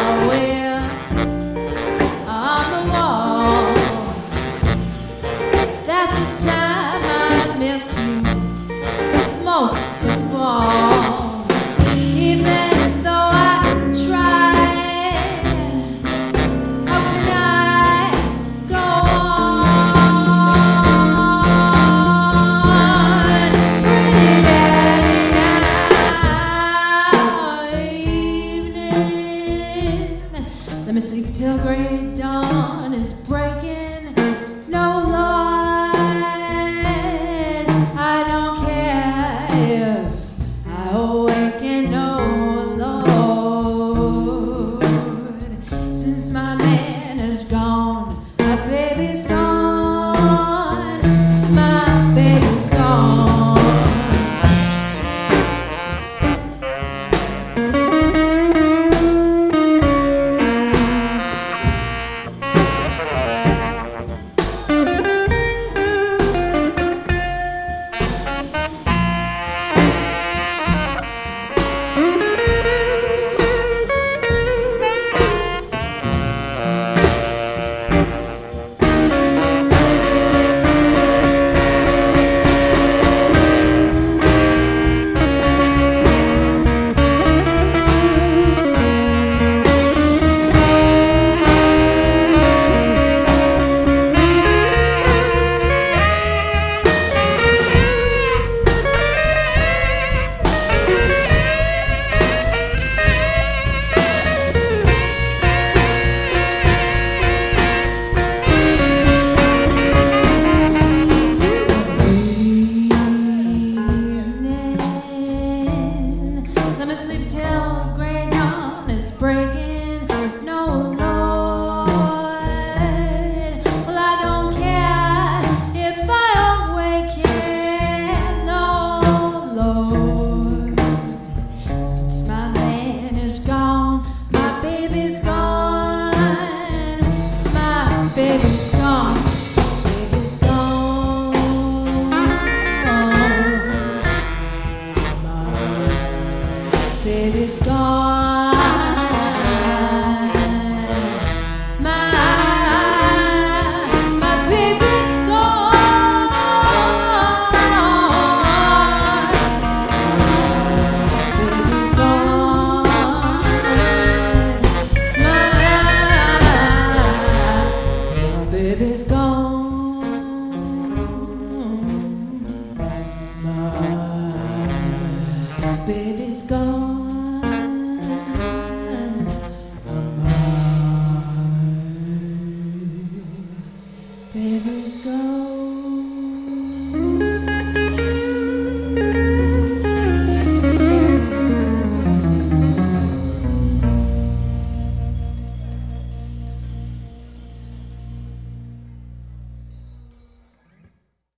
wear on the wall. That's the time I miss you most of all. Even though I try, how can I go on? Pretty daddy, now evening, let me sleep till great dawn is breaking. No, Lord, I don't care if I awaken. No, Lord, since my man is gone, my baby's gone, my baby's gone. Let me sleep till great dawn is breaking. No, Lord, well, I don't care if I awaken. No, Lord, since my man is gone, my baby's gone, my baby's gone, baby's gone. Baby's gone. My baby's gone. Baby's gone. My baby's gone. My baby's gone. Baby's gone.